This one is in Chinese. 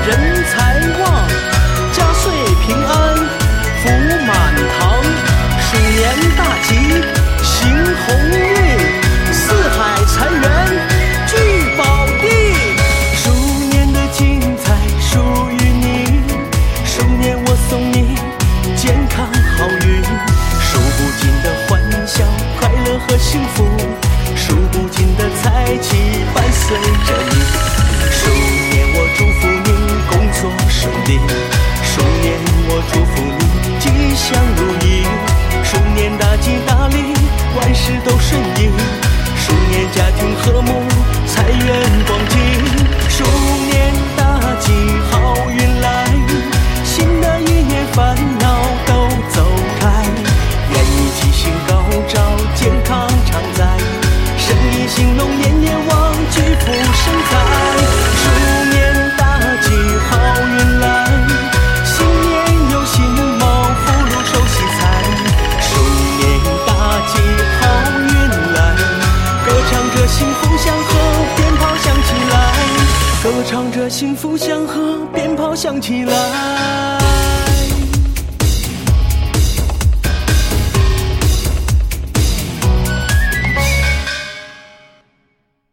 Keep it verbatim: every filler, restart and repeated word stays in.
人财旺，家岁平安福满堂，鼠年大吉行鸿运，四海财源聚宝地，鼠年的精彩属于你，鼠年我送你健康好运，数不尽的欢笑快乐和幸福，数不尽的财气伴随着你，鼠年我祝福你工作顺利，鼠年我祝福你吉祥如意，鼠年大吉大利万事都顺意，鼠年家庭和睦财源广进，鼠年大吉好运来，新的一年烦恼都走开，愿你吉星高照健康常在，生意兴隆年年旺巨富生财，鼠年大吉好运来，新年有新毛福禄寿喜财，鼠年大吉好运来，歌唱着幸福祥和鞭炮响起来，歌唱着幸福祥和鞭炮响起来。